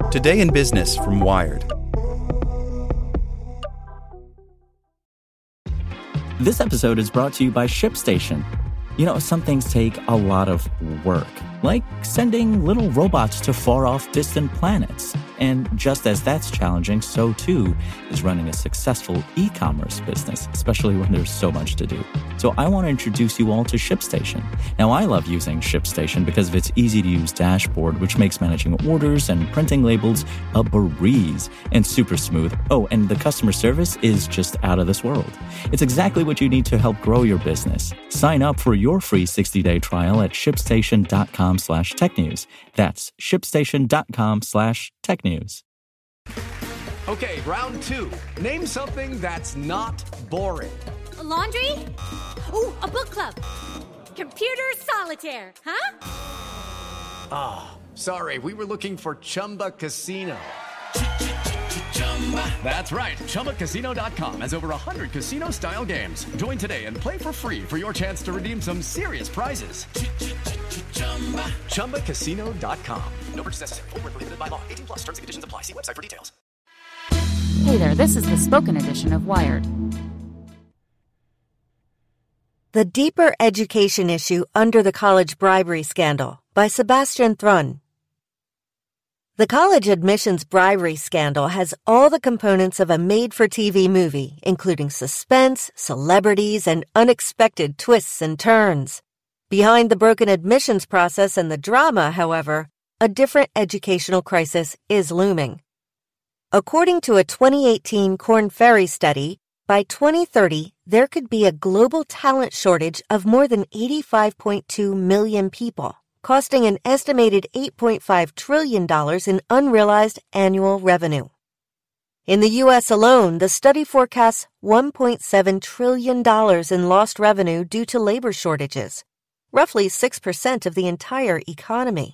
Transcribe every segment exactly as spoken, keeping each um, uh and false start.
Today in Business from Wired. This episode is brought to you by ShipStation. You know, some things take a lot of work, like sending little robots to far-off distant planets. And just as that's challenging, so too is running a successful e-commerce business, especially when there's so much to do. So I want to introduce you all to ShipStation. Now, I love using ShipStation because of its easy-to-use dashboard, which makes managing orders and printing labels a breeze and super smooth. Oh, and the customer service is just out of this world. It's exactly what you need to help grow your business. Sign up for your free sixty-day trial at shipstation.com slash tech news. That's shipstation.com slash tech news. Okay, round two. Name something that's not boring. A laundry? Ooh, a book club. Computer solitaire, huh? Ah, oh, sorry, we were looking for Chumba Casino. That's right. Chumba Casino dot com has over one hundred casino-style games. Join today and play for free for your chance to redeem some serious prizes. Chumba Casino dot com. No purchase necessary. Void where prohibited by law. eighteen plus terms and conditions apply. See website for details. Hey there, this is the spoken edition of Wired. The Deeper Education Issue Under the College Bribery Scandal by Sebastian Thrun. The college admissions bribery scandal has all the components of a made-for-T V movie, including suspense, celebrities, and unexpected twists and turns. Behind the broken admissions process and the drama, however, a different educational crisis is looming. According to a twenty eighteen Korn Ferry study, by twenty thirty, there could be a global talent shortage of more than eighty-five point two million people, costing an estimated eight point five trillion dollars in unrealized annual revenue. In the U S alone, the study forecasts one point seven trillion dollars in lost revenue due to labor shortages, roughly six percent of the entire economy.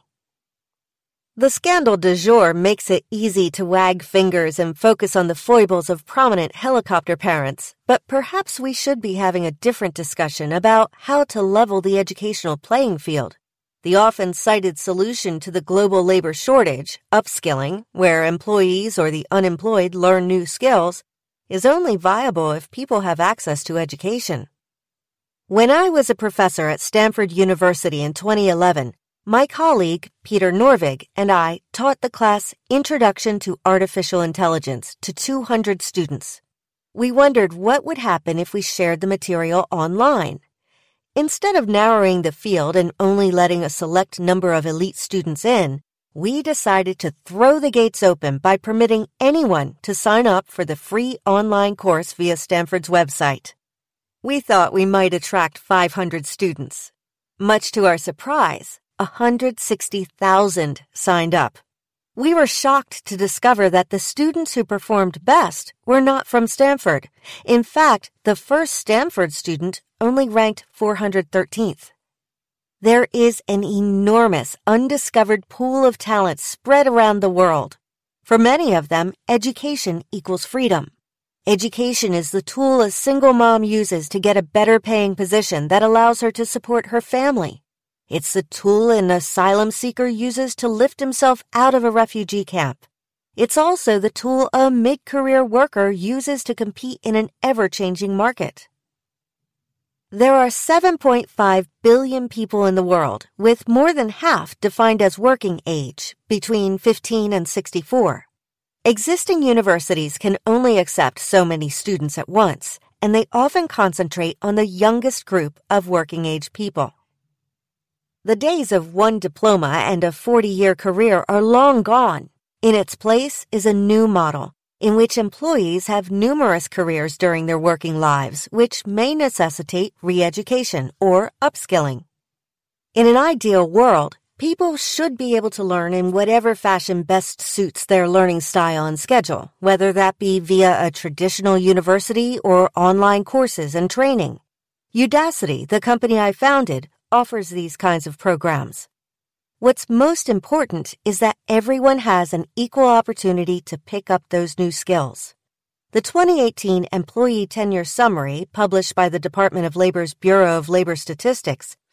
The scandal du jour makes it easy to wag fingers and focus on the foibles of prominent helicopter parents, but perhaps we should be having a different discussion about how to level the educational playing field. The often cited solution to the global labor shortage, upskilling, where employees or the unemployed learn new skills, is only viable if people have access to education. When I was a professor at Stanford University in twenty eleven, my colleague, Peter Norvig, and I taught the class Introduction to Artificial Intelligence to two hundred students. We wondered what would happen if we shared the material online. Instead of narrowing the field and only letting a select number of elite students in, we decided to throw the gates open by permitting anyone to sign up for the free online course via Stanford's website. We thought we might attract five hundred students. Much to our surprise, one hundred sixty thousand signed up. We were shocked to discover that the students who performed best were not from Stanford. In fact, the first Stanford student only ranked four hundred thirteenth. There is an enormous, undiscovered pool of talent spread around the world. For many of them, education equals freedom. Education is the tool a single mom uses to get a better paying position that allows her to support her family. It's the tool an asylum seeker uses to lift himself out of a refugee camp. It's also the tool a mid-career worker uses to compete in an ever-changing market. There are seven point five billion people in the world, with more than half defined as working age, between fifteen and sixty-four. Existing universities can only accept so many students at once, and they often concentrate on the youngest group of working-age people. The days of one diploma and a forty-year career are long gone. In its place is a new model, in which employees have numerous careers during their working lives, which may necessitate re-education or upskilling. In an ideal world, people should be able to learn in whatever fashion best suits their learning style and schedule, whether that be via a traditional university or online courses and training. Udacity, the company I founded, offers these kinds of programs. What's most important is that everyone has an equal opportunity to pick up those new skills. The twenty eighteen Employee Tenure Summary, published by the Department of Labor's Bureau of Labor Statistics,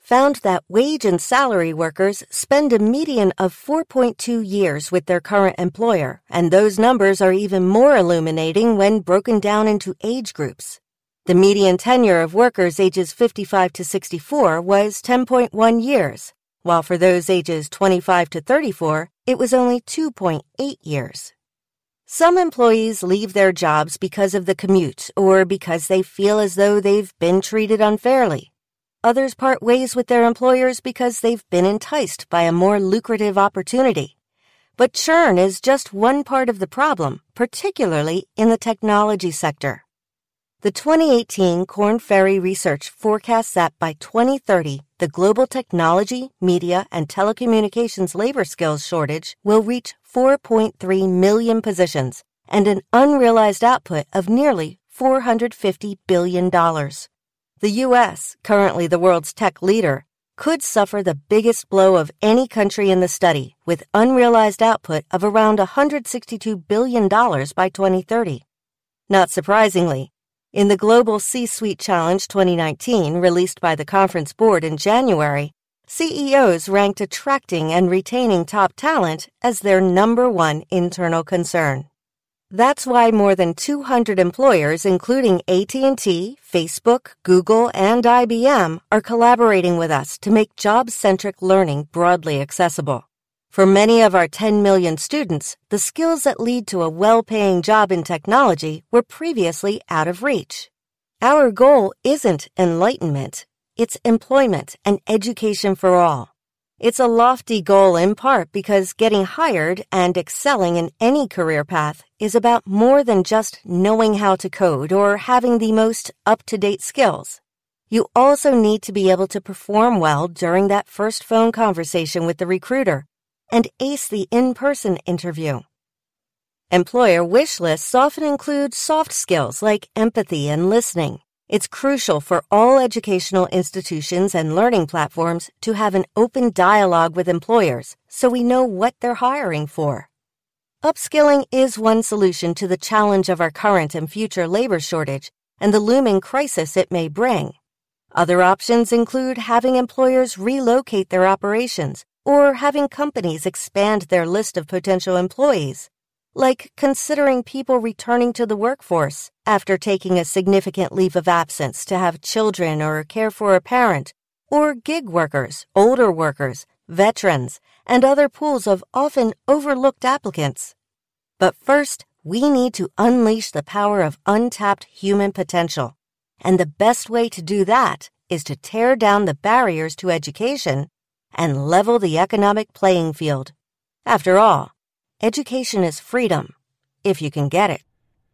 found that wage and salary workers spend a median of four point two years with their current employer, and those numbers are even more illuminating when broken down into age groups. The median tenure of workers ages fifty-five to sixty-four was ten point one years, while for those ages twenty-five to thirty-four, it was only two point eight years. Some employees leave their jobs because of the commute or because they feel as though they've been treated unfairly. Others part ways with their employers because they've been enticed by a more lucrative opportunity. But churn is just one part of the problem, particularly in the technology sector. The twenty eighteen Korn Ferry research forecasts that by twenty thirty, the global technology, media, and telecommunications labor skills shortage will reach four point three million positions and an unrealized output of nearly four hundred fifty billion dollars. The U S, currently the world's tech leader, could suffer the biggest blow of any country in the study, with unrealized output of around one hundred sixty-two billion dollars by twenty thirty. Not surprisingly, in the Global C-Suite Challenge twenty nineteen, released by the Conference Board in January, C E Os ranked attracting and retaining top talent as their number one internal concern. That's why more than two hundred employers, including A T and T, Facebook, Google, and I B M, are collaborating with us to make job-centric learning broadly accessible. For many of our ten million students, the skills that lead to a well-paying job in technology were previously out of reach. Our goal isn't enlightenment, it's employment and education for all. It's a lofty goal in part because getting hired and excelling in any career path is about more than just knowing how to code or having the most up-to-date skills. You also need to be able to perform well during that first phone conversation with the recruiter and ace the in-person interview. Employer wish lists often include soft skills like empathy and listening. It's crucial for all educational institutions and learning platforms to have an open dialogue with employers so we know what they're hiring for. Upskilling is one solution to the challenge of our current and future labor shortage and the looming crisis it may bring. Other options include having employers relocate their operations or having companies expand their list of potential employees, like considering people returning to the workforce after taking a significant leave of absence to have children or care for a parent, or gig workers, older workers, veterans, and other pools of often overlooked applicants. But first, we need to unleash the power of untapped human potential. And the best way to do that is to tear down the barriers to education and level the economic playing field. After all, education is freedom, if you can get it.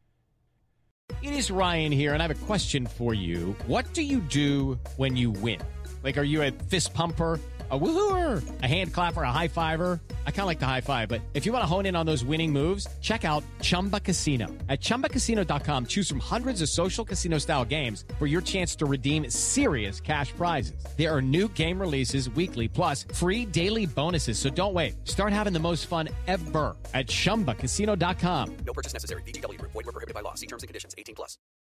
It is Ryan here, and I have a question for you. What do you do when you win? Like, are you a fist pumper, a woo-hooer, a hand clapper, a high-fiver? I kind of like the high-five, but if you want to hone in on those winning moves, check out Chumba Casino. At Chumba Casino dot com, choose from hundreds of social casino-style games for your chance to redeem serious cash prizes. There are new game releases weekly, plus free daily bonuses, so don't wait. Start having the most fun ever at Chumba Casino dot com. No purchase necessary. V G W. Void where prohibited by law. See terms and conditions. eighteen plus.